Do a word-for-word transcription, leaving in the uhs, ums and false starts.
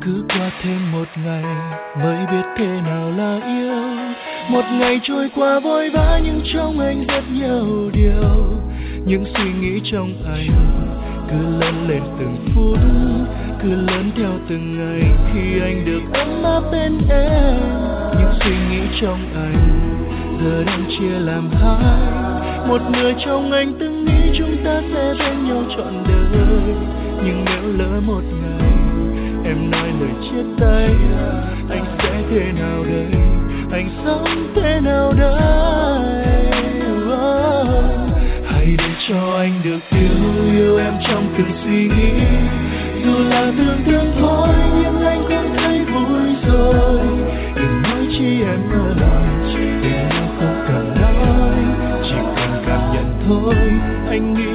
Cứ qua thêm một ngày mới biết thế nào là yêu. Một ngày trôi qua vội vã nhưng trong anh rất nhiều điều. Những suy nghĩ trong anh cứ lớn lên từng phút, cứ lớn theo từng ngày khi anh được ấm áp bên em. Những suy nghĩ trong anh giờ đang chia làm hai. Một người trong anh từng nghĩ chúng ta sẽ bên nhau trọn đời, nhưng nếu lỡ một ngày em nói lời chia tay, anh sẽ thế nào đây, anh sống thế nào đây? Oh, hãy để cho anh được yêu, yêu em trong từng suy nghĩ. Dù là thương thương thôi nhưng anh cũng thấy vui rồi. Đừng nói chi em ơi, tình yêu không cần nói, chỉ cần cảm nhận thôi. Anh nghĩ